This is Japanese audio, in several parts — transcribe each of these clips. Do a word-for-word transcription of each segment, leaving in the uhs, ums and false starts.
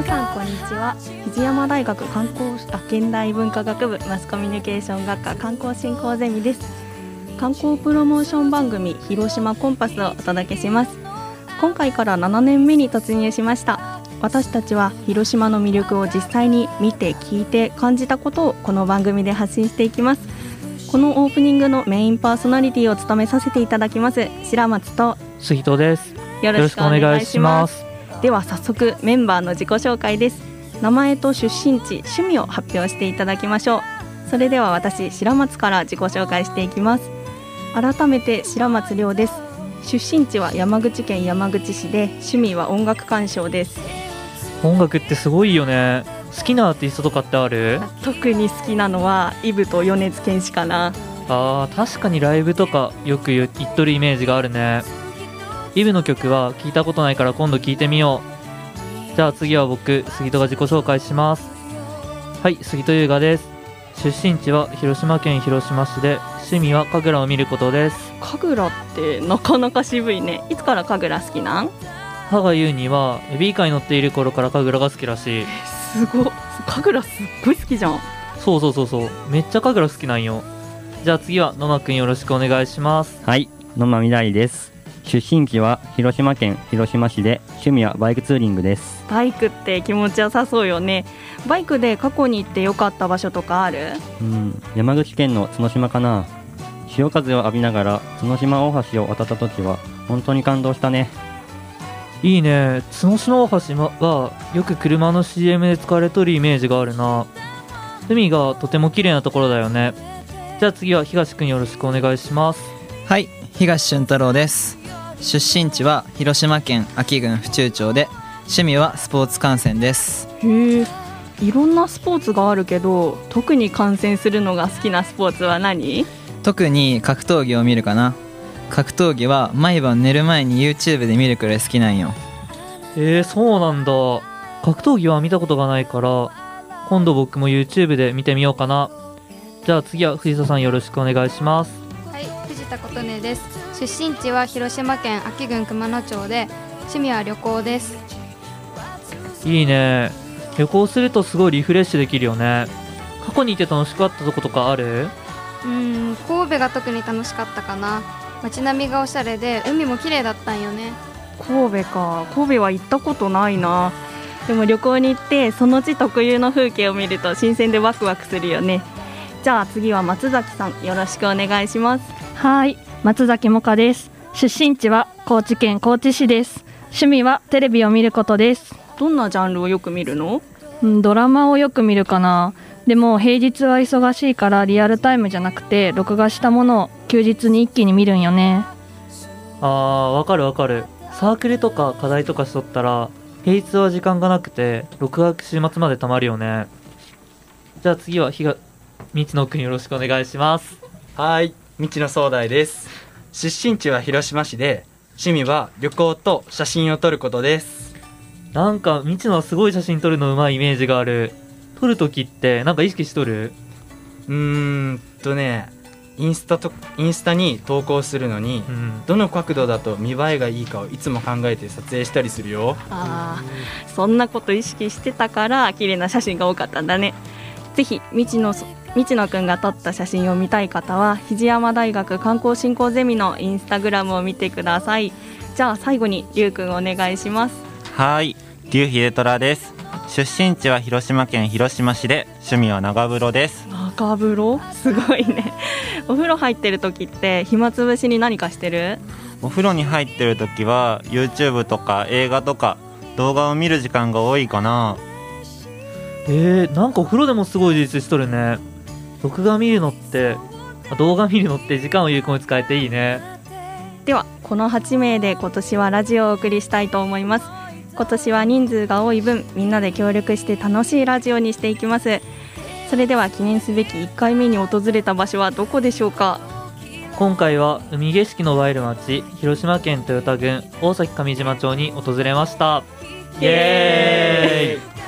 さんこんにちは。藤山大学観光あ現代文化学部マスコミュニケーション学科観光振興ゼミです。観光プロモーション番組広島コンパスをお届けします。今回からななねんめに突入しました。私たちは広島の魅力を実際に見て聞いて感じたことをこの番組で発信していきます。このオープニングのメインパーソナリティを務めさせていただきます白松と杉戸です。 よろしくお願いします。では早速メンバーの自己紹介です。名前と出身地、趣味を発表していただきましょう。それでは私白松から自己紹介していきます。改めて白松亮です。出身地は山口県山口市で趣味は音楽鑑賞です。 音楽ってすごいよね。好きなアーティストとかってある？ 特に好きなのはイブと米津玄師かな。 あー確かにライブとかよく言っとるイメージがあるね。イブの曲は聞いたことないから今度聞いてみよう。じゃあ次は僕杉戸が自己紹介します。はい、杉戸優雅です。出身地は広島県広島市で趣味は神楽を見ることです。 神楽ってなかなか渋いね。いつから神楽好きなん？ 母が言うにはベビーカーに乗っている頃から神楽が好きらしい。 すごい、神楽すっごい好きじゃん。 そうそうそうそう、めっちゃ神楽好きなんよ。じゃあ次は野間くんよろしくお願いします。 はい、野間みらいです。出身地は広島県広島市で趣味はバイクツーリングです。 バイクって気持ちよさそうよね。バイクで過去に行ってよかった場所とかある？ うん、山口県の角島かな。潮風を浴びながら角島大橋を渡った時は本当に感動したね。 いいね。角島大橋はよく車の シーエム で使われとるイメージがあるな。海がとても綺麗なところだよね。じゃあ次は東くんよろしくお願いします。 はい、東俊太郎です。出身地は広島県安芸郡府中町で趣味はスポーツ観戦です。 へえ、いろんなスポーツがあるけど特に観戦するのが好きなスポーツは何？ 特に格闘技を見るかな。格闘技は毎晩寝る前に YouTube で見るくらい好きなんよ。 えー、そうなんだ。格闘技は見たことがないから今度僕も YouTube で見てみようかな。じゃあ次は藤田さんよろしくお願いします。 はい、藤田琴音です。出身地は広島県安芸郡熊野町で趣味は旅行です。 いいね。旅行するとすごいリフレッシュできるよね。過去にいて楽しかったとことかある？ うーん、神戸が特に楽しかったかな。街並みがおしゃれで海も綺麗だったんよね。 神戸か。神戸は行ったことないな。でも旅行に行ってその地特有の風景を見ると新鮮でワクワクするよね。じゃあ次は松崎さんよろしくお願いします。 はい、松崎萌香です。出身地は高知県高知市です。趣味はテレビを見ることです。 どんなジャンルをよく見るの？ うん、ドラマをよく見るかな。でも平日は忙しいからリアルタイムじゃなくて録画したものを休日に一気に見るんよね。 あーわかるわかる。サークルとか課題とかしとったら平日は時間がなくて録画週末までたまるよね。じゃあ次はひが道野くんよろしくお願いします。 はい、道野壮大です。出身地は広島市で趣味は旅行と写真を撮ることです。 なんか道野はすごい写真撮るのうまいイメージがある。撮るときってなんか意識しとる？ うーんとねインスタとインスタに投稿するのに、うん、どの角度だと見栄えがいいかをいつも考えて撮影したりするよ。 あー、そんなこと意識してたから綺麗な写真が多かったんだね。ぜひ道野道野くんが撮った写真を見たい方は藤山大学観光振興ゼミのインスタグラムを見てください。じゃあ最後にりゅうくんお願いします。 はい、龍秀虎です。出身地は広島県広島市で趣味は長風呂です。 長風呂すごいね。お風呂入ってる時って暇つぶしに何かしてる？ お風呂に入ってる時は YouTube とか映画とか動画を見る時間が多いかな。 えー、なんかお風呂でもすごい充実しとるね。録画見るのって動画見るのって時間を有効に使えていいね。 ではこのはちめいで今年はラジオをお送りしたいと思います。今年は人数が多い分みんなで協力して楽しいラジオにしていきます。それでは記念すべきいっかいめに訪れた場所はどこでしょうか？ 今回は海景色の映える町広島県豊田郡大崎上島町に訪れました。イエーイ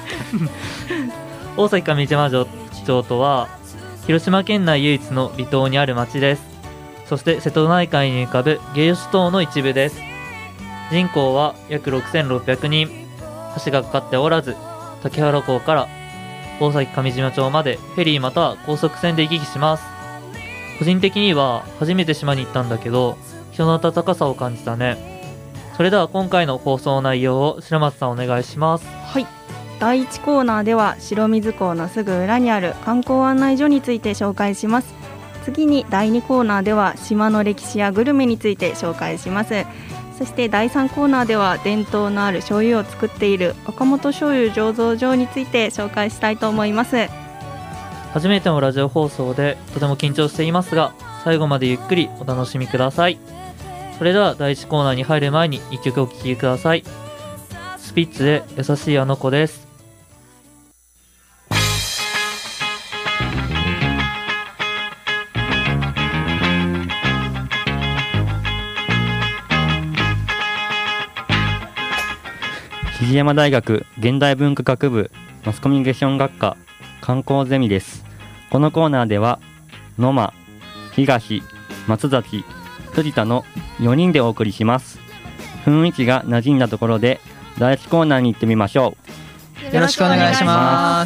大崎上島町とは広島県内唯一の離島にある町です。そして瀬戸内海に浮かぶ芸術島の一部です。人口は約ろくせんろっぴゃくにん。 橋がかかっておらず、竹原港から大崎上島町までフェリーまたは高速船で行き来します。個人的には初めて島に行ったんだけど、人の温かさを感じたね。それでは今回の放送内容を白松さんお願いします。 はい、だいいちコーナーでは白水港のすぐ裏にある観光案内所について紹介します。次にだいにコーナーでは島の歴史やグルメについて紹介します。そしてだいさんコーナーでは伝統のある醤油を作っている岡本醤油醸造所について紹介したいと思います。 初めてのラジオ放送でとても緊張していますが、最後までゆっくりお楽しみください。それではだいいちコーナーに入る前にいっきょくお聴きください。スピッツで優しいあの子です。 藤山大学現代文化学部マスコミュニケーション学科観光ゼミです。このコーナーでは野間、東、松崎、藤田のよにんでお送りします。雰囲気が馴染んだところでだいいちコーナーに行ってみましょう。よろしくお願いします。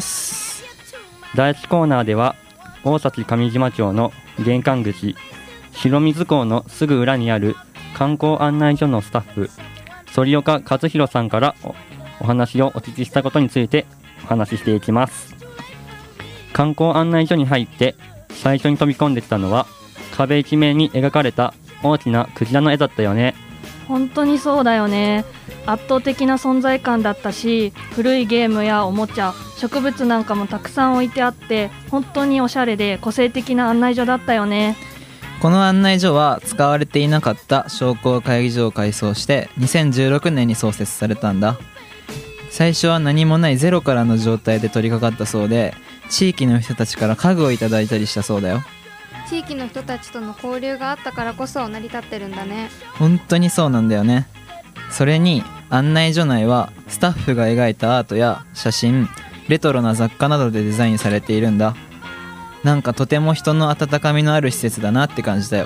だいいちコーナーでは大崎上島町の玄関口白水港のすぐ裏にある観光案内所のスタッフ反岡和弘さんからおお話をお聞きしたことについてお話ししていきます。観光案内所に入って最初に飛び込んできたのは壁一面に描かれた大きなクジラの絵だったよね。 本当にそうだよね。圧倒的な存在感だったし、古いゲームやおもちゃ、植物なんかもたくさん置いてあって、本当におしゃれで個性的な案内所だったよね。 この案内所は使われていなかった商工会議所を改装してにせんじゅうろくねんに創設されたんだ。最初は何もないゼロからの状態で取り掛かったそうで、地域の人たちから家具をいただいたりしたそうだよ。 地域の人たちとの交流があったからこそ成り立ってるんだね。 本当にそうなんだよね。それに案内所内はスタッフが描いたアートや写真、レトロな雑貨などでデザインされているんだ。なんかとても人の温かみのある施設だなって感じだよ。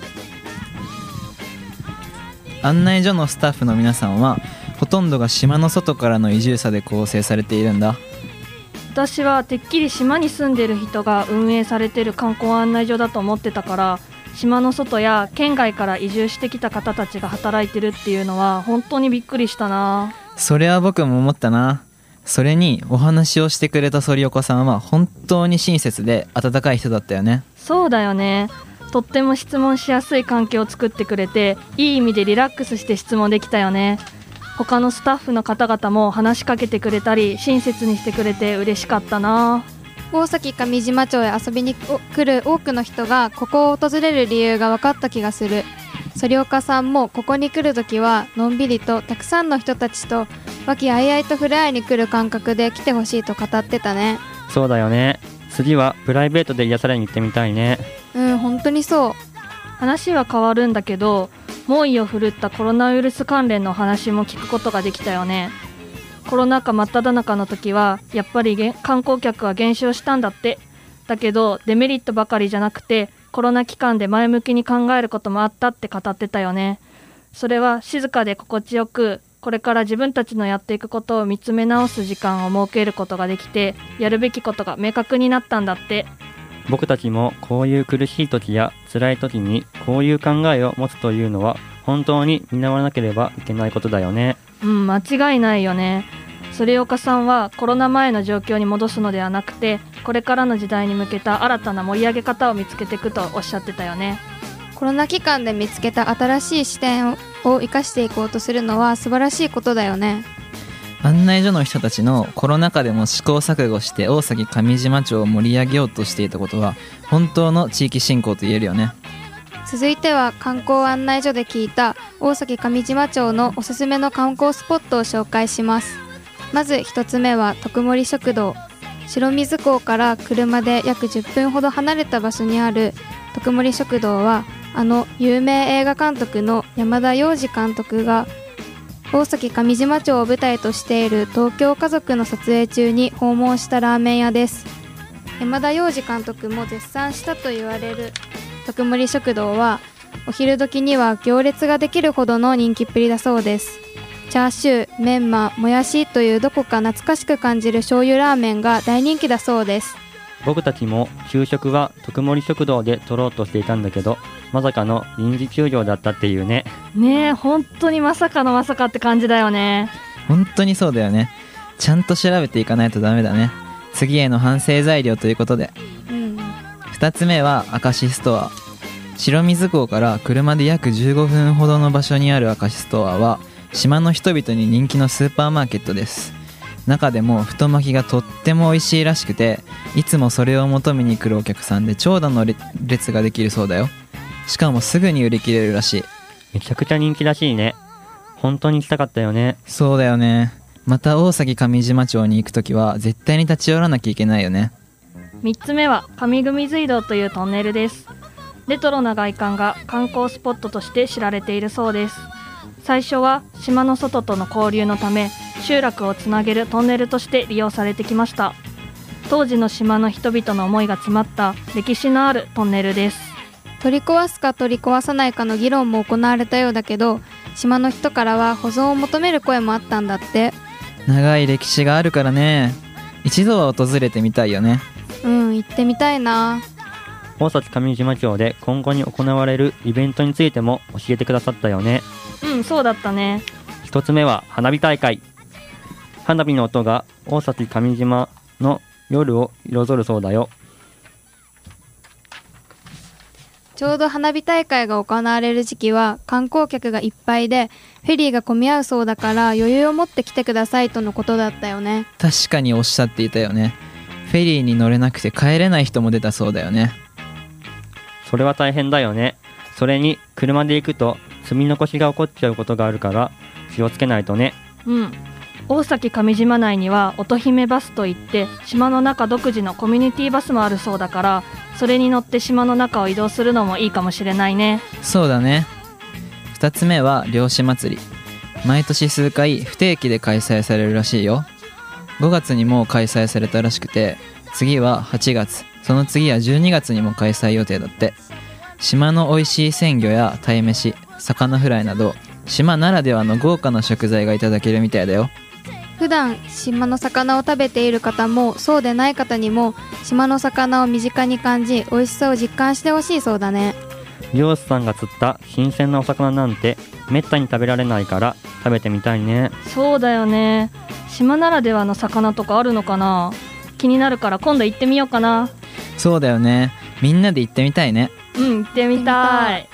案内所のスタッフの皆さんはほとんどが島の外からの移住者で構成されているんだ。 私はてっきり島に住んでる人が運営されてる観光案内所だと思ってたから、島の外や県外から移住してきた方たちが働いてるっていうのは本当にびっくりしたな。 それは僕も思ったな。それにお話をしてくれた反岡さんは本当に親切で温かい人だったよね。 そうだよね。とっても質問しやすい環境を作ってくれて、いい意味でリラックスして質問できたよね。他のスタッフの方々も話しかけてくれたり親切にしてくれて嬉しかったな。 大崎上島町へ遊びに来る多くの人がここを訪れる理由が分かった気がする。反岡さんもここに来るときはのんびりとたくさんの人たちと和気あいあいと触れ合いに来る感覚で来てほしいと語ってたね。 そうだよね。次はプライベートで癒されに行ってみたいね。 うん、本当にそう。 話は変わるんだけど、猛威を振るったコロナウイルス関連の話も聞くことができたよね。コロナ禍真っ只中の時はやっぱり観光客は減少したんだって。だけどデメリットばかりじゃなくて、コロナ期間で前向きに考えることもあったって語ってたよね。それは静かで心地よく、これから自分たちのやっていくことを見つめ直す時間を設けることができて、やるべきことが明確になったんだって。 僕たちもこういう苦しい時や辛い時にこういう考えを持つというのは本当に見習わなければいけないことだよね。 うん、間違いないよね。反岡さんはコロナ前の状況に戻すのではなくて、これからの時代に向けた新たな盛り上げ方を見つけていくとおっしゃってたよね。 コロナ期間で見つけた新しい視点を生かしていこうとするのは素晴らしいことだよね。 案内所の人たちのコロナ禍でも試行錯誤して大崎上島町を盛り上げようとしていたことは本当の地域振興と言えるよね。 続いては観光案内所で聞いた大崎上島町のおすすめの観光スポットを紹介します。まず一つ目は徳森食堂。白水港から車で約じゅっぷんほど離れた場所にある徳森食堂は、あの有名映画監督の山田洋次監督が大崎上島町を舞台としている東京家族の撮影中に訪問したラーメン屋です。山田洋次監督も絶賛したと言われる徳森食堂はお昼時には行列ができるほどの人気っぷりだそうです。 チャーシュー、メンマ、もやしというどこか懐かしく感じる醤油ラーメンが大人気だそうです。 僕たちも昼食は特盛食堂で取ろうとしていたんだけど、まさかの臨時休業だったっていうね。 ねえ、本当にまさかのまさかって感じだよね。 本当にそうだよね。ちゃんと調べていかないとダメだね。次への反省材料ということで、 うん、 ふたつめは明石ストア。白水港から車で約じゅうごふんほどの場所にある明石ストアは島の人々に人気のスーパーマーケットです。中でも太巻きがとっても美味しいらしくて、いつもそれを求めに来るお客さんで長蛇の列ができるそうだよ。しかもすぐに売り切れるらしい。 めちゃくちゃ人気らしいね。本当に行きたかったよね。 そうだよね。また大崎上島町に行くときは絶対に立ち寄らなきゃいけないよね。 みっつめは上組隧道というトンネルです。レトロな外観が観光スポットとして知られているそうです。最初は島の外との交流のため集落をつなげるトンネルとして利用されてきました。当時の島の人々の思いが詰まった歴史のあるトンネルです。 取り壊すか取り壊さないかの議論も行われたようだけど、島の人からは保存を求める声もあったんだって。 長い歴史があるからね、一度は訪れてみたいよね。 うん、行ってみたいな。 大崎上島町で今後に行われるイベントについても教えてくださったよね。 うん、そうだったね。 一つ目は花火大会。花火の音が大崎上島の夜を彩るそうだよ。 ちょうど花火大会が行われる時期は観光客がいっぱいでフェリーが混み合うそうだから余裕を持って来てくださいとのことだったよね。 確かにおっしゃっていたよね。フェリーに乗れなくて帰れない人も出たそうだよね。 それは大変だよね。それに車で行くと積み残しが起こっちゃうことがあるから気をつけないとね。 うん。大崎上島内には乙姫バスといって島の中独自のコミュニティバスもあるそうだから、それに乗って島の中を移動するのもいいかもしれないね。 そうだね。ふたつめは漁師祭り。毎年数回不定期で開催されるらしいよ。ごがつにも開催されたらしくて、次ははちがつ、その次はじゅうにがつにも開催予定だって。島の美味しい鮮魚や鯛めし、魚フライなど島ならではの豪華な食材がいただけるみたいだよ。 普段島の魚を食べている方もそうでない方にも島の魚を身近に感じ美味しさを実感してほしいそうだね。 漁師さんが釣った新鮮なお魚なんてめったに食べられないから食べてみたいね。 そうだよね。島ならではの魚とかあるのかな。気になるから今度行ってみようかな。 そうだよね。みんなで行ってみたいね。 うん、行ってみたい。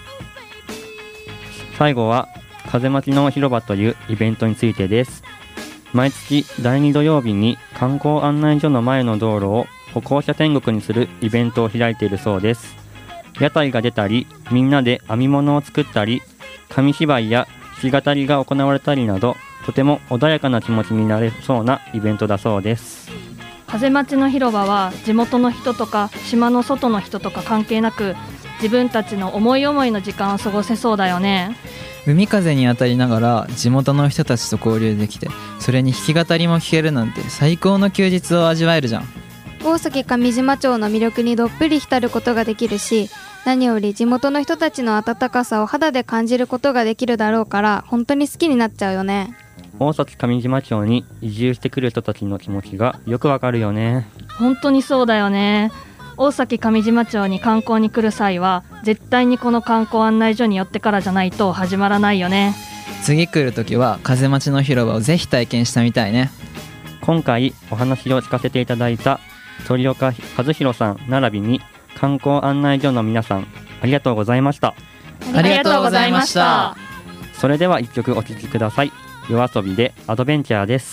最後は風待ちの広場というイベントについてです。毎月だいに土曜日に観光案内所の前の道路を歩行者天国にするイベントを開いているそうです。屋台が出たり、みんなで編み物を作ったり、紙芝居や弾き語りが行われたりなど、とても穏やかな気持ちになれそうなイベントだそうです。 風待ちの広場は地元の人とか島の外の人とか関係なく自分たちの思い思いの時間を過ごせそうだよね。 海風に当たりながら地元の人たちと交流できて、それに弾き語りも聴けるなんて最高の休日を味わえるじゃん。 大崎上島町の魅力にどっぷり浸ることができるし、何より地元の人たちの温かさを肌で感じることができるだろうから本当に好きになっちゃうよね。 大崎上島町に移住してくる人たちの気持ちがよくわかるよね。 本当にそうだよね。大崎上島町に観光に来る際は絶対にこの観光案内所に寄ってからじゃないと始まらないよね。 次来るときは風待ちの広場をぜひ体験してみたいね。 今回お話を聞かせていただいた鳥岡和弘さん並びに観光案内所の皆さん、ありがとうございました。 ありがとうございました。 それではいっきょくお聴きください。夜遊びでアドベンチャーです。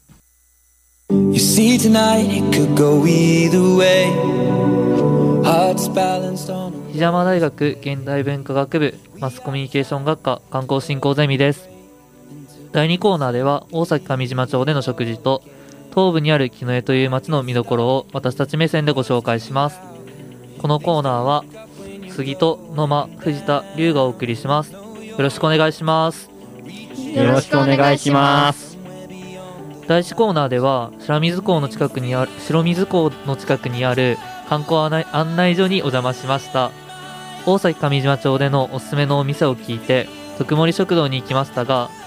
You see tonight it could go either way. Hearts balanced on 檜山大学現代文化学部マスコミュニケーション学科観光振興ゼミです。だいにコーナーでは大崎上島町での食事と東部にある木の江という町の見どころを私たち目線でご紹介します。このコーナーは杉戸、野間、藤田、龍がお送りします。よろしくお願いします。 よろしくお願いします。 だいいちコーナーでは白水港の近くにある白水港の近くにある観光案内、案内所にお邪魔しました。大崎上島町でのおすすめのお店を聞いて特盛食堂に行きましたが、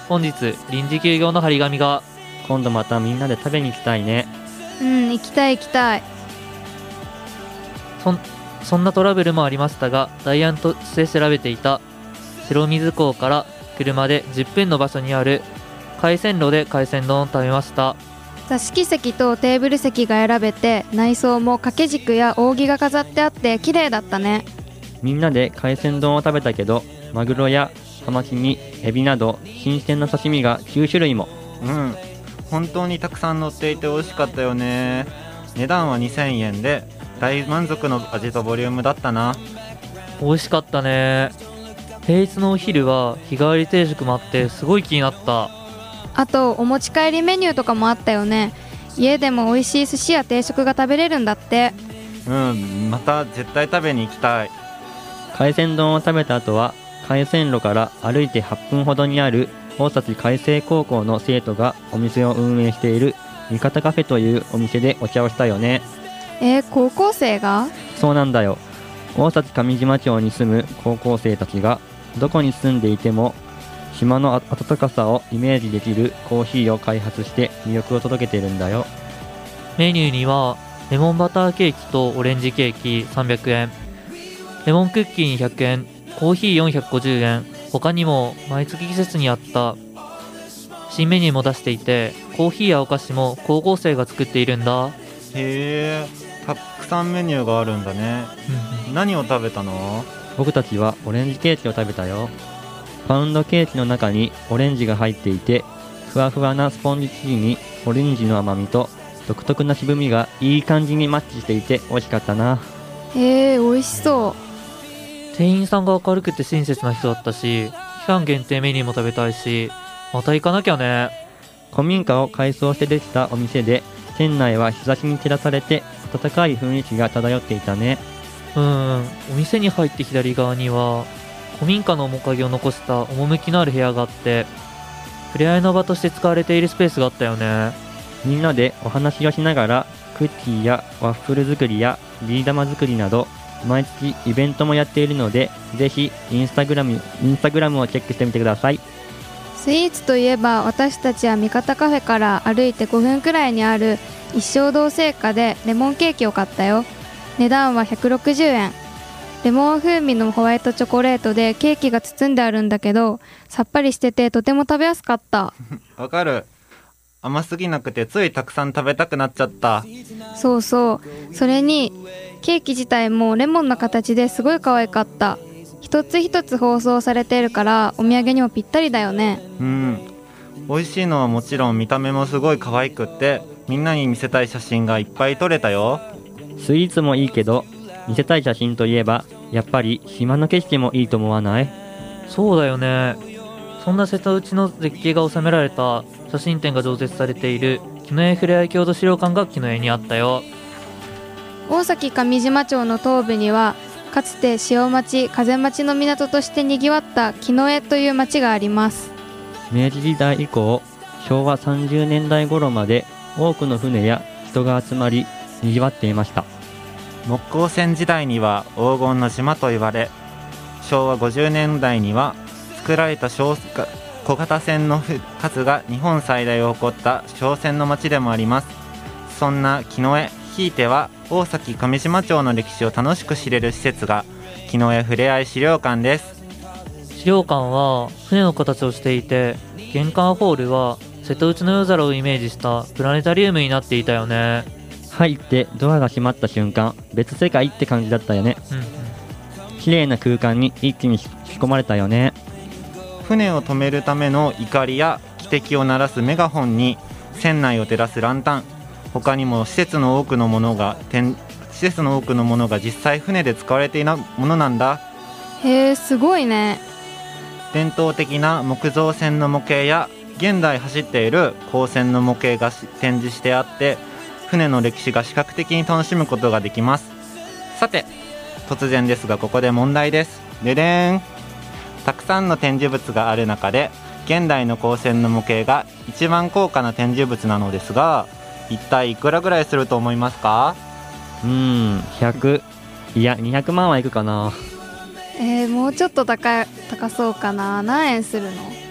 本日臨時休業の張り紙が。 今度またみんなで食べに行きたいね。 うん行きたい行きたい。 そんそんなトラブルもありましたが、代案として調べていた白水港から車でじゅっぷんの場所にある海鮮路で海鮮丼を食べました。 座敷席とテーブル席が選べて、内装も掛け軸や扇が飾ってあって綺麗だったね。 みんなで海鮮丼を食べたけど、マグロやハマチにエビなど新鮮な刺身がきゅうしゅるいも。 うん本当にたくさん乗っていて美味しかったよね。値段はにせんえんで大満足の味とボリュームだったな。 美味しかったね。平日のお昼は日替わり定食もあってすごい気になった。 あとお持ち帰りメニューとかもあったよね。家でも美味しい寿司や定食が食べれるんだって。 うんまた絶対食べに行きたい。 海鮮丼を食べた後は海鮮路から歩いてはっぷんほどにある大崎海星高校の生徒がお店を運営している味方カフェというお店でお茶をしたよね。 えー、高校生が？ そうなんだよ。大崎上島町に住む高校生たちがどこに住んでいても島の暖かさをイメージできるコーヒーを開発して魅力を届けているんだよ。 メニューにはレモンバターケーキとオレンジケーキさんびゃくえん、レモンクッキーにひゃくえん、コーヒーよんひゃくごじゅうえん、他にも毎月季節に合った新メニューも出していて、コーヒーやお菓子も高校生が作っているんだ。 へえたくさんメニューがあるんだね。何を食べたの？ 僕たちはオレンジケーキを食べたよ。パウンドケーキの中にオレンジが入っていて、ふわふわなスポンジ生地にオレンジの甘みと独特な渋みがいい感じにマッチしていて美味しかったな。 へえ美味しそう。 店員さんが明るくて親切な人だったし、期間限定メニューも食べたいし、また行かなきゃね。 古民家を改装してできたお店で、店内は日差しに照らされて温かい雰囲気が漂っていたね。 うん、お店に入って左側には古民家の面影を残した趣のある部屋があって、触れ合いの場として使われているスペースがあったよね。 みんなでお話をしながらクッキーやワッフル作りやビー玉作りなど毎月イベントもやっているので、ぜひインスタグラムインスタグラムをチェックしてみてください。 スイーツといえば、私たちは味方カフェから歩いてごふんくらいにある一生堂製菓でレモンケーキを買ったよ。値段はひゃくろくじゅうえん。レモン風味のホワイトチョコレートでケーキが包んであるんだけど、さっぱりしててとても食べやすかった。 わかる。甘すぎなくてついたくさん食べたくなっちゃった。 そうそう。それにケーキ自体もレモンの形ですごい可愛かった。一つ一つ包装されているからお土産にもぴったりだよね。 うん美味しいのはもちろん見た目もすごい可愛くって、みんなに見せたい写真がいっぱい撮れたよ。 スイーツもいいけど、見せたい写真といえばやっぱり島の景色もいいと思わない？ そうだよね。そんな瀬戸内の絶景が収められた写真展が常設されている木の絵ふれあい郷土資料館が木の絵にあったよ。 大崎上島町の東部にはかつて潮町、風町の港としてにぎわった木の絵という町があります。 明治時代以降、しょうわさんじゅうねんだい頃まで多くの船や人が集まりにぎわっていました。 木工船時代には黄金の島と言われ、しょうわごじゅうねんだいには作られた小型船の数が日本最大を誇った商船の町でもあります。そんな木の絵、ひいては大崎上島町の歴史を楽しく知れる施設が木の絵ふれあい資料館です。 資料館は船の形をしていて、玄関ホールは瀬戸内の夜空をイメージしたプラネタリウムになっていたよね。 入ってドアが閉まった瞬間、別世界って感じだったよね。うんうん、綺麗な空間に一気に引き込まれたよね。 船を止めるための錨や汽笛を鳴らすメガホンに船内を照らすランタン、他にも施設の多くのものが施設の多くのものが実際船で使われているものなんだ。 へえ、すごいね。 伝統的な木造船の模型や現代走っている鋼船の模型が展示してあって、船の歴史が視覚的に楽しむことができます。さて、突然ですがここで問題です。ででーん。たくさんの展示物がある中で現代の鋼船の模型が一番高価な展示物なのですが、一体いくらぐらいすると思いますか？ うーん、ひゃく、いやにひゃくまんはいくかな。 えー、もうちょっと高い高そうかな。何円するの？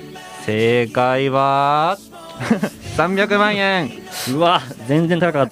正解はさんびゃくまんえん。 うわ全然高かった。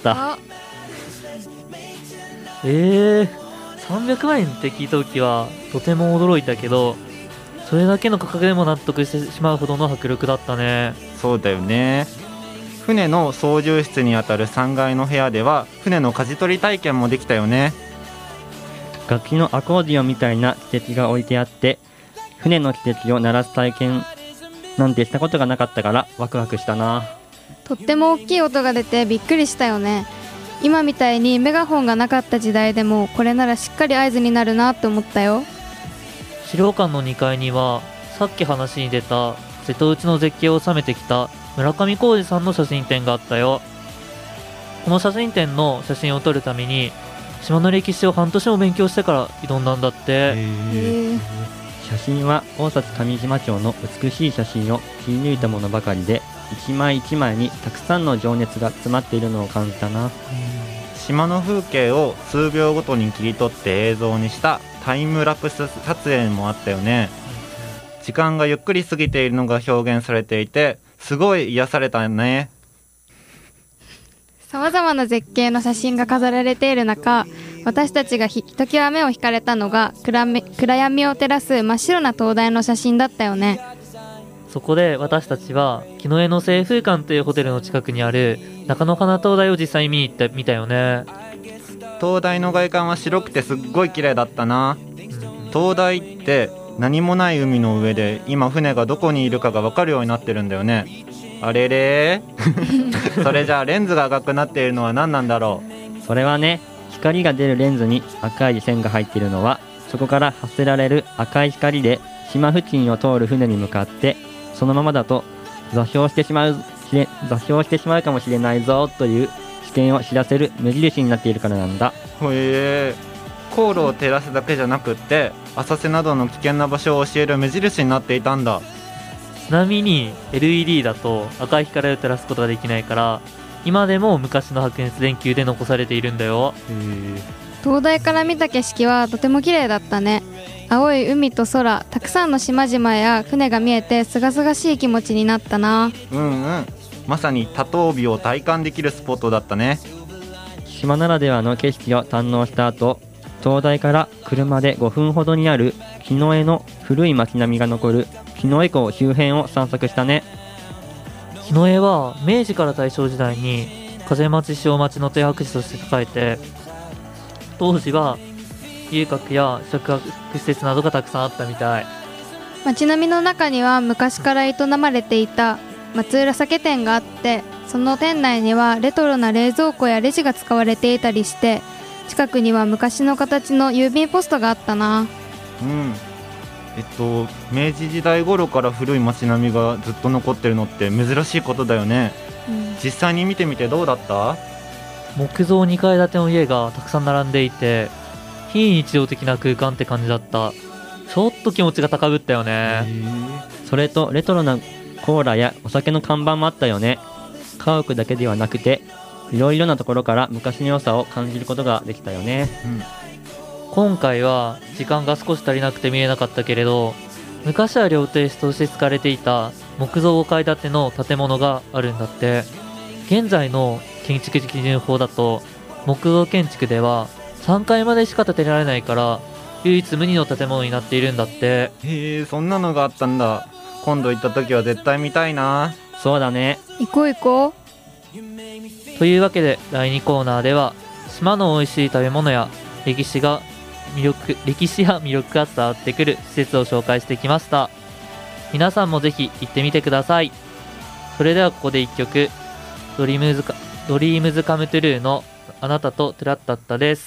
えー、さんびゃくまんえんって聞いた時はとても驚いたけど、それだけの価格でも納得してしまうほどの迫力だったね。 そうだよね。船の操縦室にあたるさんがいの部屋では船の舵取り体験もできたよね。 楽器のアコーディオンみたいな汽笛が置いてあって、船の汽笛を鳴らす体験なんてしたことがなかったからワクワクしたな。 とっても大きい音が出てびっくりしたよね。今みたいにメガホンがなかった時代でもこれならしっかり合図になるなって思ったよ。 資料館のにかいにはさっき話に出た瀬戸内の絶景を収めてきた村上浩二さんの写真展があったよ。この写真展の写真を撮るために島の歴史を半年も勉強してから挑んだんだって。 写真は大崎上島町の美しい写真を切り抜いたものばかりで、一枚一枚にたくさんの情熱が詰まっているのを感じたな。 島の風景を数秒ごとに切り取って映像にしたタイムラプス撮影もあったよね。時間がゆっくり過ぎているのが表現されていてすごい癒されたね。 さまざまな絶景の写真が飾られている中、私たちがひときわ目を惹かれたのが 暗, め暗闇を照らす真っ白な灯台の写真だったよね。 そこで私たちは木の江の清風館というホテルの近くにある中野花灯台を実際に見に行ってみたよね。 灯台の外観は白くてすっごい綺麗だったな。灯台って何もない海の上で今船がどこにいるかが分かるようになってるんだよね。あれれそれじゃあレンズが赤くなっているのは何なんだろう。それはね、光が出るレンズに赤い線が入っているのは、そこから発せられる赤い光で島付近を通る船に向かって、そのままだと座標してしまう座標してしまうかもしれないぞという視点を知らせる目印になっているからなんだ。 へえ、航路を照らすだけじゃなくって浅瀬などの危険な場所を教える目印になっていたんだ。 ちなみに エルイーディー だと赤い光を照らすことができないから、今でも昔の白熱電球で残されているんだよ。 灯台から見た景色はとても綺麗だったね。青い海と空、たくさんの島々や船が見えてすがすがしい気持ちになったな。 うんうん、まさに多灯美を体感できるスポットだったね。 島ならではの景色を堪能した後、灯台から車でごふんほどにある木の江の古い街並みが残る木の江港周辺を散策したね。 木の江は明治から大正時代に風町塩町の停泊地として栄えて、当時は遊郭や宿泊施設などがたくさんあったみたい。 街並みの中には昔から営まれていた松浦酒店があって、その店内にはレトロな冷蔵庫やレジが使われていたりして、近くには昔の形の郵便ポストがあったな。 うん、えっと明治時代頃から古い街並みがずっと残ってるのって珍しいことだよね。うん、実際に見てみてどうだった？ 木造にかい建ての家がたくさん並んでいて、非日常的な空間って感じだった。ちょっと気持ちが高ぶったよね。 それとレトロなコーラやお酒の看板もあったよね。家屋だけではなくていろいろなところから昔の良さを感じることができたよね。うん、 今回は時間が少し足りなくて見えなかったけれど、昔は料亭として使われていた木造ごかい建ての建物があるんだって。現在の建築基準法だと木造建築ではさんがいまでしか建てられないから、唯一無二の建物になっているんだって。 へえ、そんなのがあったんだ。今度行った時は絶対見たいな。 そうだね、 行こう行こう。 というわけでだいにコーナーでは島の美味しい食べ物や歴史が魅力歴史や魅力が伝わってくる施設を紹介してきました。皆さんもぜひ行ってみてください。それではここでいっきょく、ドリームズカドリームズカムトゥルーのあなたとトゥラッタッタです。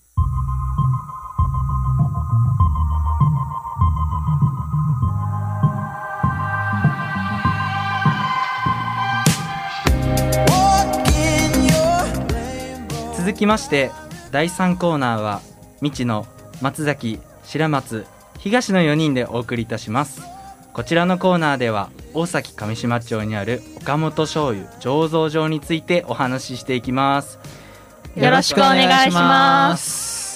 続きましてだいさんコーナーは未知の松崎、白松、東のよにんでお送りいたします。こちらのコーナーでは大崎上島町にある岡本醤油醸造場についてお話ししていきます。 よろしくお願いします。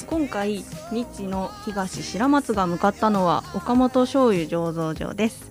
今回未知の東白松が向かったのは岡本醤油醸造場です。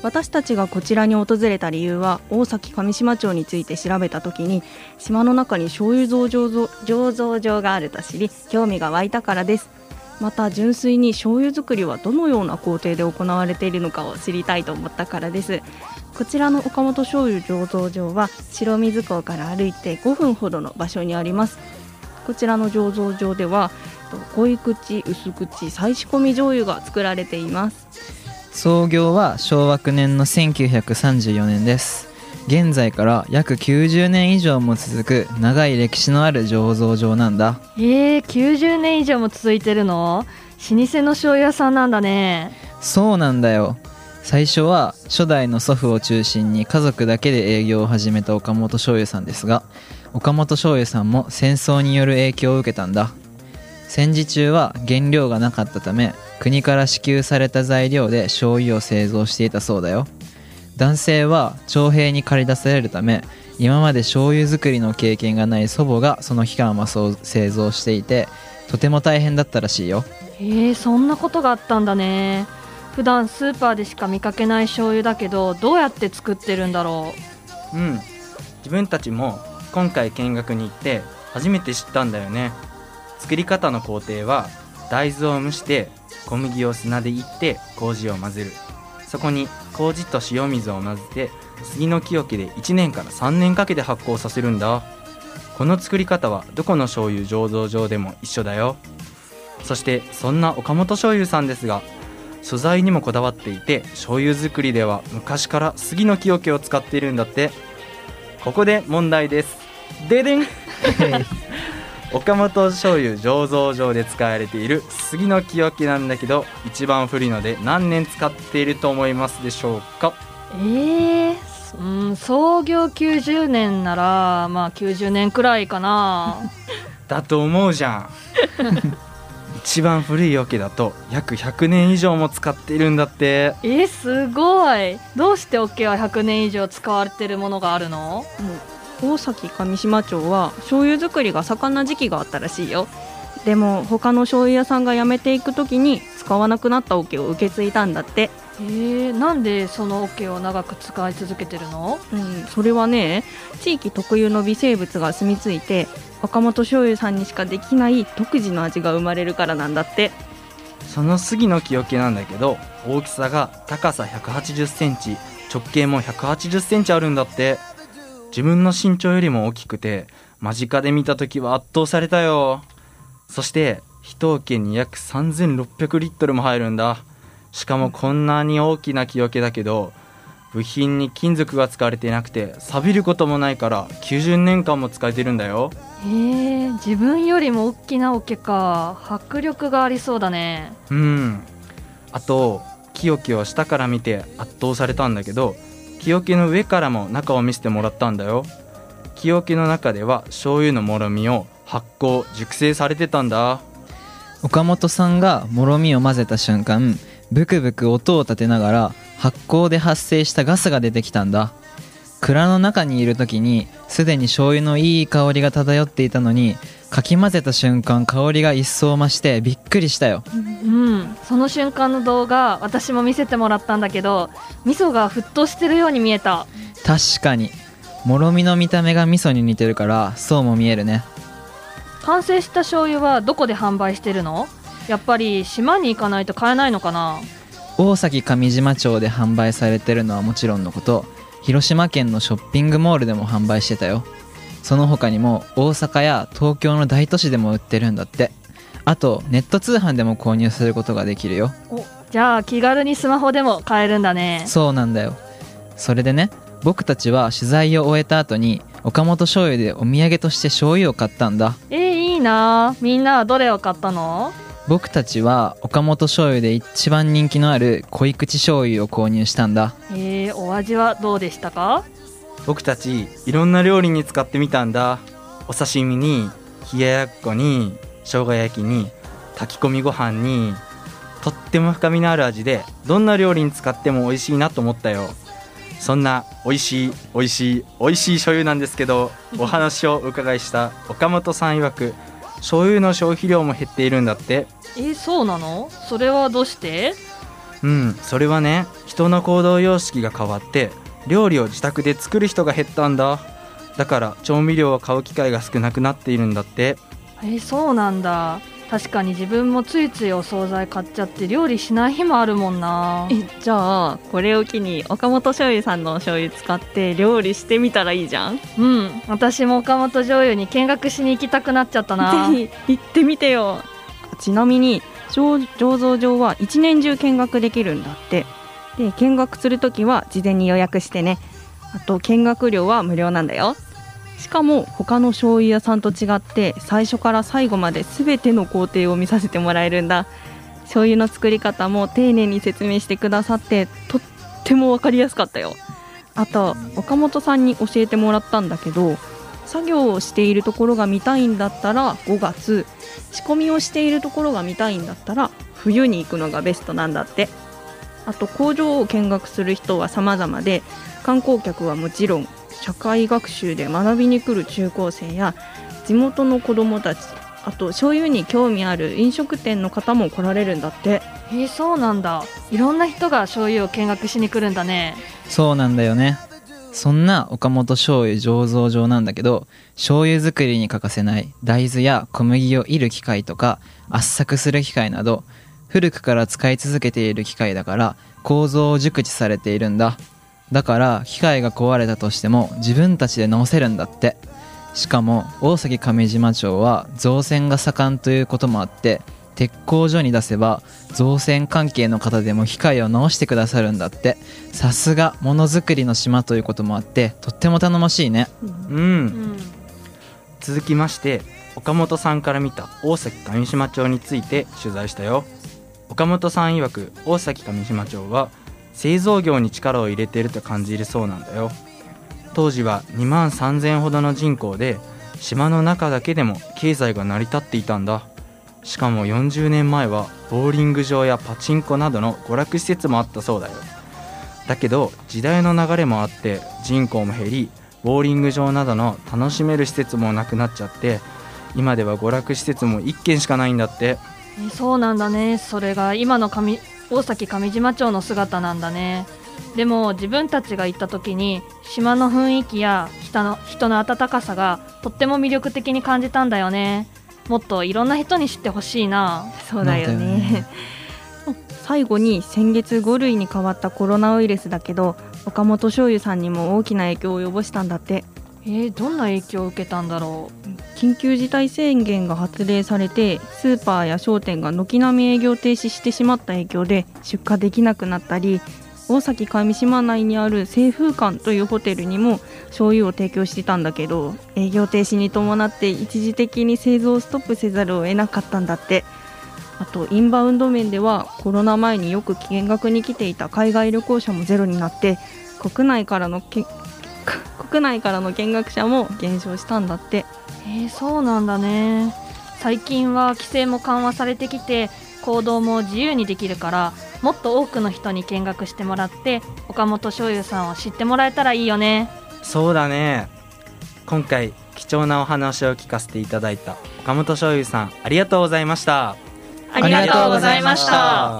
私たちがこちらに訪れた理由は、大崎上島町について調べた時に、島の中に醤油醸造所醸造場があると知り、興味が湧いたからです。また純粋に醤油作りはどのような工程で行われているのかを知りたいと思ったからです。こちらの岡本醤油醸造場は白水港から歩いてごふんほどの場所にあります。こちらの醸造場では濃い口、薄口、再仕込み醤油が作られています。 創業は昭和くねんのせんきゅうひゃくさんじゅうよねんです。現在から約きゅうじゅうねん以上も続く長い歴史のある醸造場なんだ。 えー、きゅうじゅうねん以上も続いてるの？老舗の醤油屋さんなんだね。 そうなんだよ。最初は初代の祖父を中心に家族だけで営業を始めた岡本醤油さんですが、岡本醤油さんも戦争による影響を受けたんだ。戦時中は原料がなかったため、国から支給された材料で醤油を製造していたそうだよ。男性は徴兵に駆り出されるため、今まで醤油作りの経験がない祖母がその期間はそう製造していて、とても大変だったらしいよ。 えー、そんなことがあったんだね。普段スーパーでしか見かけない醤油だけど、どうやって作ってるんだろう。うん自分たちも今回見学に行って初めて知ったんだよね。作り方の工程は、大豆を蒸して小麦を砂でいって麹を混ぜる。そこに麹と塩水を混ぜて杉の木桶でいちねんからさんねんかけて発酵させるんだ。この作り方はどこの醤油醸造場でも一緒だよ。そしてそんな岡本醤油さんですが、素材にもこだわっていて、醤油作りでは昔から杉の木桶を使っているんだって。ここで問題です。ででん岡本醤油醸造場で使われている杉の木桶なんだけど、一番古いので何年使っていると思いますでしょうか？ えー、うん、創業きゅうじゅうねんならまあきゅうじゅうねんくらいかなだと思うじゃん一番古い桶だと約ひゃくねん以上も使っているんだって。 えー、すごい。どうして桶はひゃくねん以上使われているものがあるの？ 大崎上島町は醤油作りが盛んな時期があったらしいよ。でも他の醤油屋さんが辞めていく時に使わなくなった桶を受け継いだんだって。 えー、なんでその桶を長く使い続けてるの？ うん、それはね、地域特有の微生物が住み着いて、岡本醤油さんにしかできない独自の味が生まれるからなんだって。 その杉の木桶なんだけど、大きさが高さひゃくはちじゅっセンチ、直径もひゃくはちじゅっセンチあるんだって。自分の身長よりも大きくて、間近で見た時は圧倒されたよ。そして一桶に約さんぜんろっぴゃくリットルも入るんだ。しかもこんなに大きな木桶だけど、部品に金属が使われていなくて錆びることもないからきゅうじゅうねんかんも使えてるんだよ。 えー、自分よりも大きな桶か。迫力がありそうだね。 うん。あと木桶を下から見て圧倒されたんだけど、木桶の上からも中を見せてもらったんだよ。木桶の中では醤油のもろみを発酵熟成されてたんだ。 岡本さんがもろみを混ぜた瞬間、ブクブク音を立てながら発酵で発生したガスが出てきたんだ。蔵の中にいる時にすでに醤油のいい香りが漂っていたのに、かき混ぜた瞬間香りが一層増してびっくりしたよ。 うん、その瞬間の動画私も見せてもらったんだけど、味噌が沸騰してるように見えた。 確かにもろみの見た目が味噌に似てるからそうも見えるね。 完成した醤油はどこで販売してるの？やっぱり島に行かないと買えないのかな？ 大崎上島町で販売されてるのはもちろんのこと、広島県のショッピングモールでも販売してたよ。その他にも大阪や東京の大都市でも売ってるんだって。あとネット通販でも購入することができるよ。 お、じゃあ気軽にスマホでも買えるんだね。 そうなんだよ。それでね、僕たちは取材を終えた後に岡本醤油でお土産として醤油を買ったんだ。 えー、いいな。みんなはどれを買ったの？ 僕たちは岡本醤油で一番人気のある濃い口醤油を購入したんだ。 えー、お味はどうでしたか？ 僕たちいろんな料理に使ってみたんだ。お刺身に冷ややっこに生姜焼きに炊き込みご飯に、とっても深みのある味でどんな料理に使っても美味しいなと思ったよ。そんな美味しい美味しい美味しい醤油なんですけど、お話をお伺いした岡本さん曰く、醤油の消費量も減っているんだって。 えー、そうなの？それはどうして？ うん、それはね、 人の行動様式が変わって料理を自宅で作る人が減ったんだ。だから調味料を買う機会が少なくなっているんだって。 えそうなんだ。確かに自分もついついお惣菜買っちゃって料理しない日もあるもんな。 えじゃあこれを機に岡本醤油さんのお醤油使って料理してみたらいいじゃん。 うん、私も岡本醤油に見学しに行きたくなっちゃったな。 ぜひ行ってみてよ。ちなみに醸造場は一年中見学できるんだって。で見学するときは事前に予約してね。あと見学料は無料なんだよ。しかも他の醤油屋さんと違って最初から最後まで全ての工程を見させてもらえるんだ。醤油の作り方も丁寧に説明してくださってとっても分かりやすかったよ。あと岡本さんに教えてもらったんだけど、作業をしているところが見たいんだったらごがつ、仕込みをしているところが見たいんだったら冬に行くのがベストなんだって。あと工場を見学する人は様々で、観光客はもちろん社会学習で学びに来る中高生や地元の子どもたち、あと醤油に興味ある飲食店の方も来られるんだって。 えー、そうなんだ。いろんな人が醤油を見学しに来るんだね。 そうなんだよね。そんな岡本醤油醸造場なんだけど、醤油作りに欠かせない大豆や小麦を煎る機械とか圧搾する機械など古くから使い続けている機械だから構造を熟知されているんだ。だから機械が壊れたとしても自分たちで直せるんだって。しかも大崎上島町は造船が盛んということもあって、鉄工所に出せば造船関係の方でも機械を直してくださるんだって。さすがものづくりの島ということもあってとっても頼もしいね。 うん、うん、続きまして岡本さんから見た大崎上島町について取材したよ。岡本さん曰く大崎上島町は製造業に力を入れていると感じるそうなんだよ。当時はにまんさんぜんほどの人口で島の中だけでも経済が成り立っていたんだ。しかもよんじゅうねんまえはボーリング場やパチンコなどの娯楽施設もあったそうだよ。だけど時代の流れもあって人口も減り、ボーリング場などの楽しめる施設もなくなっちゃって、今では娯楽施設もいっけんしかないんだって。 えそうなんだね。それが今の上大崎上島町の姿なんだね。でも自分たちが行った時に島の雰囲気や人の、人の温かさがとっても魅力的に感じたんだよね。もっといろんな人に知ってほしいな。 そうだよね。最後に先月ご類に変わったコロナウイルスだけど、岡本醤油さんにも大きな影響を及ぼしたんだって。 えー、どんな影響を受けたんだろう。 緊急事態宣言が発令されてスーパーや商店が軒並み営業停止してしまった影響で出荷できなくなったり、大崎上島内にある清風館というホテルにも醤油を提供してたんだけど、営業停止に伴って一時的に製造をストップせざるを得なかったんだって。あとインバウンド面ではコロナ前によく見学に来ていた海外旅行者もゼロになって、国内からのけ国内からの見学者も減少したんだって。 えー、そうなんだね。最近は規制も緩和されてきて行動も自由にできるから、もっと多くの人に見学してもらって岡本醤油さんを知ってもらえたらいいよね。 そうだね。今回貴重なお話を聞かせていただいた岡本醤油さん、ありがとうございました。 ありがとうございました。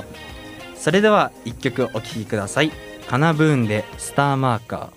それでは一曲お聴きください。カナブーンでスターマーカー。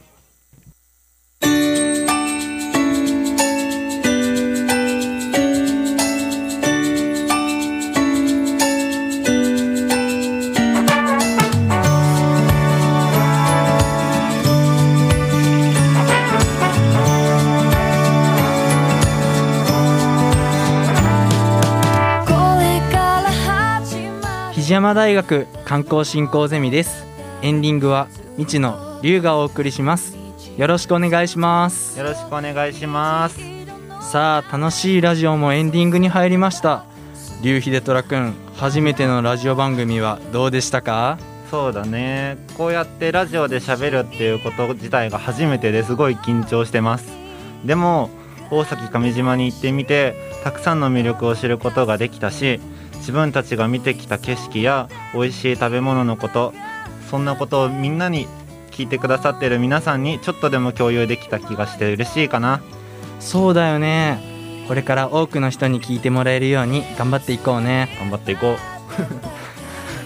檜山大学観光振興ゼミです。エンディングは未知の龍がお送りします。よろしくお願いします。 よろしくお願いします。 さあ楽しいラジオもエンディングに入りました。龍秀虎くん、初めてのラジオ番組はどうでしたか？ そうだね、こうやってラジオで喋るっていうこと自体が初めてですごい緊張してます。でも大崎上島に行ってみてたくさんの魅力を知ることができたし、自分たちが見てきた景色や美味しい食べ物のこと、そんなことをみんなに聞いてくださっている皆さんにちょっとでも共有できた気がして嬉しいかな。 そうだよね。これから多くの人に聞いてもらえるように頑張っていこうね。 頑張っていこう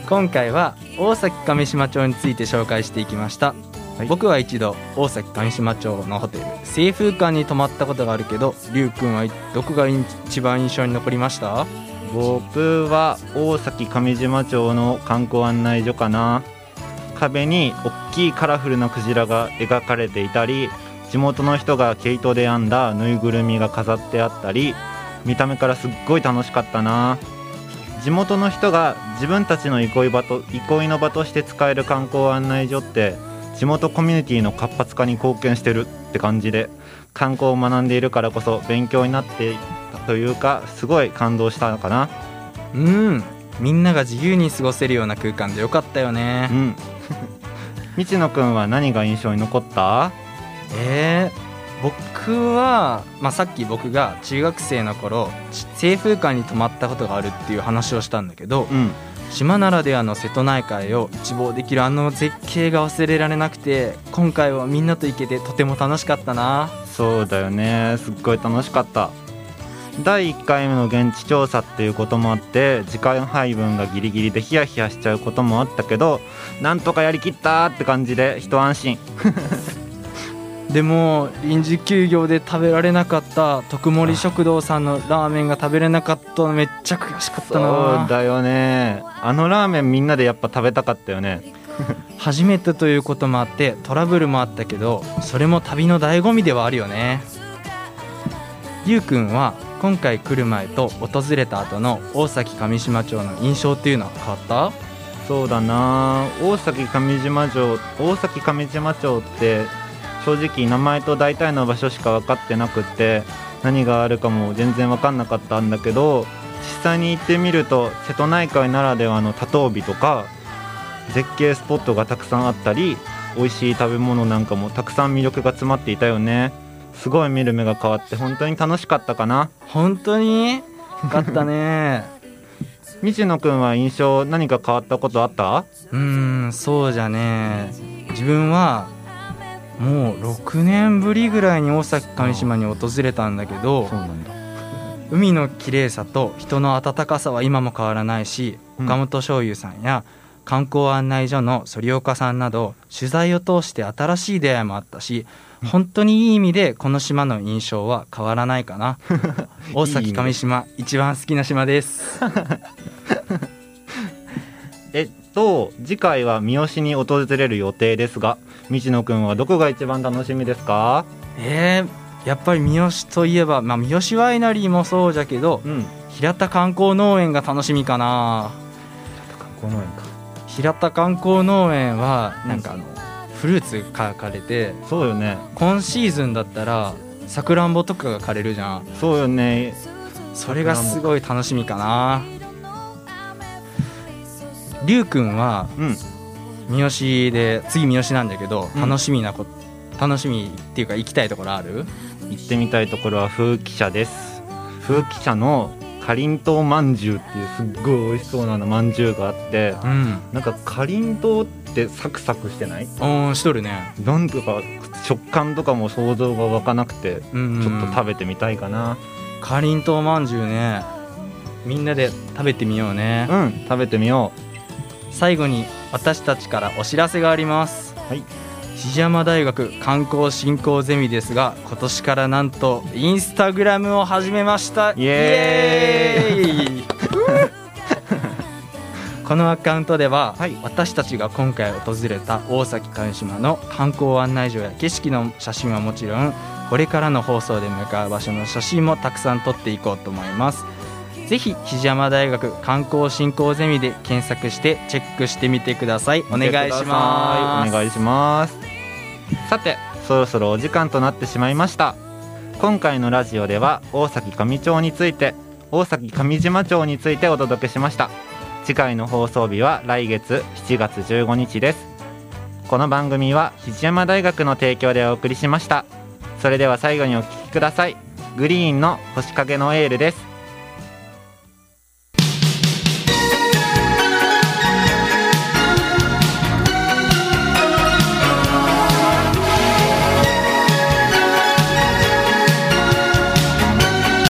今回は大崎上島町について紹介していきました、はい、僕は一度大崎上島町のホテル清風館に泊まったことがあるけど、りゅうくんはどこが一番印象に残りました？ 僕は大崎上島町の観光案内所かな。壁に大きいカラフルなクジラが描かれていたり、地元の人が毛糸で編んだぬいぐるみが飾ってあったり、見た目からすっごい楽しかったな。地元の人が自分たちの憩い場と憩いの場として使える観光案内所って地元コミュニティの活発化に貢献してるって感じで、観光を学んでいるからこそ勉強になっていたというか、すごい感動したのかな。 うん、みんなが自由に過ごせるような空間でよかったよね。 うん道野くんは何が印象に残った？ えー、僕は、まあ、さっき僕が中学生の頃清風館に泊まったことがあるっていう話をしたんだけど、 うん、 島ならではの瀬戸内海を一望できるあの絶景が忘れられなくて、今回はみんなと行けてとても楽しかったな。 そうだよね、すっごい楽しかった。だいいっかいめの現地調査っていうこともあって時間配分がギリギリでヒヤヒヤしちゃうこともあったけど、なんとかやりきったって感じで一安心でも臨時休業で食べられなかった徳森食堂さんのラーメンが食べれなかったのめっちゃ悔しかったな。 そうだよね、あのラーメンみんなでやっぱ食べたかったよね初めてということもあってトラブルもあったけど、それも旅の醍醐味ではあるよね。りゅうくんは今回来る前と訪れた後の大崎上島町の印象っていうのは変わった？ そうだな、大崎上島町大崎上島町って正直名前と大体の場所しか分かってなくって、何があるかも全然分かんなかったんだけど、実際に行ってみると瀬戸内海ならではの多島美とか絶景スポットがたくさんあったり、美味しい食べ物なんかもたくさん魅力が詰まっていたよね。すごい見る目が変わって本当に楽しかったかな。 本当によかったね道野くんは印象何か変わったことあった？ うーん、そうじゃね、自分はもうろくねんぶりぐらいに大崎上島に訪れたんだけど、 そうなんだ。 海の綺麗さと人の温かさは今も変わらないし、 うん、 岡本醤油さんや観光案内所の反岡さんなど取材を通して新しい出会いもあったし、本当にいい意味でこの島の印象は変わらないかな大崎上島一番好きな島ですえっと次回は三好に訪れる予定ですが、道野くんはどこが一番楽しみですか？ えー、やっぱり三好といえば、まあ、三好ワイナリーもそうじゃけど、 うん、 平田観光農園が楽しみかな。 平田観光農園か。 平田観光農園はなんかあの、うん、フルーツが枯れて、 そうよね、 今シーズンだったらさくらんぼとかが枯れるじゃん。 そうよね、 それがすごい楽しみかな。りゅうくんは、うん、三好で次三好なんだけど、うん、楽しみなこ楽しみっていうか行きたいところある？ 行ってみたいところは風紀社です。風紀社のかりんとうまんじゅうっていうすっごい美味しそうなまんじゅうがあって、うん、なんかかりんとうってサクサクしてない？ ああ、しとるね。 なんとか食感とかも想像が湧かなくて、うんうん、ちょっと食べてみたいかな。 かりんとうまんじゅうね、みんなで食べてみようね。 うん、食べてみよう。 最後に私たちからお知らせがあります。 はい、 櫛山大学観光振興ゼミですが、今年からなんとインスタグラムを始めました。 イエーイこのアカウントでは、 はい、 私たちが今回訪れた大崎上島の観光案内所や景色の写真はもちろん、これからの放送で向かう場所の写真もたくさん撮っていこうと思います。ぜひ櫛山大学観光振興ゼミで検索してチェックしてみてください。お願いします。 お願いします。さて、そろそろお時間となってしまいました。今回のラジオでは大崎上町について、大崎上島町についてお届けしました。次回の放送日は来月しちがつじゅうごにちです。この番組は櫛山大学の提供でお送りしました。それでは最後にお聞きください。グリーンの星影のエールです。